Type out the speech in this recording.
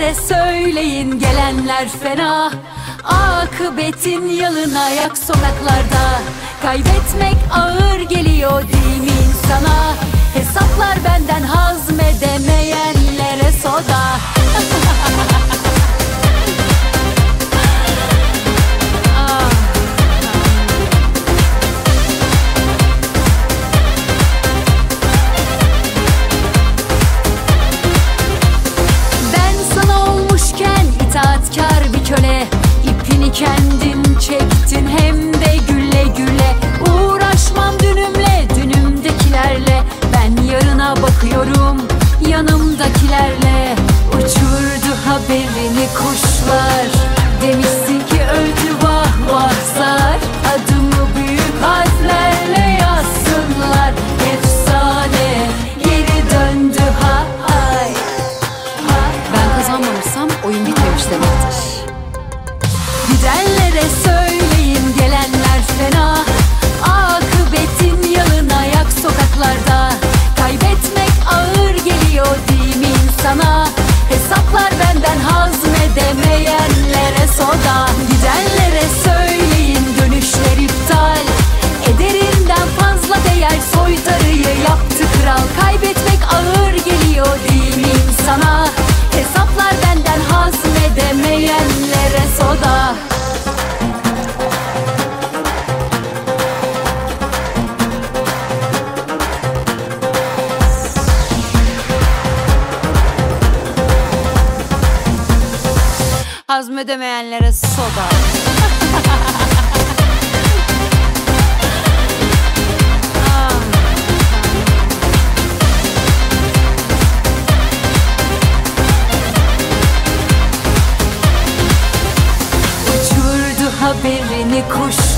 Gidenlere söyleyin, gelenler fena. Akıbetin yalın ayak sokaklarda. Kaybetmek ağır geliyor değil mi insana? Hesaplar benden hazmedemeyenlere soda. İtaatkar bir köle, ipini kendin çektin hem de güle güle. Uğraşmam dünümle, dünümdekilerle. Ben yarına bakıyorum yanımdakilerle. Uçurdu haberini kuşlar, demişsin ki öldü vah vah zar. Adımı büyük harflerle yazsınlar, efsane geri döndü hay. Ben kazanmamışsam oyun bitmemiş demektir. Gidenlere söyleyin, gelenler fena. Akıbetin yalın ayak sokaklarda. Kaybetmek ağır geliyor değil mi insana? Hesaplar benden hazmedemeyenlere soda. Gidenlere söyleyin, dönüşler iptal. Ederinden fazla değer soytarıyı yaptı kral. Kaybetmek ağır geliyor değil mi insana? Hesaplar benden hazmedemeyenlere soda. Hazmedemeyenlere soda. Haberini kuş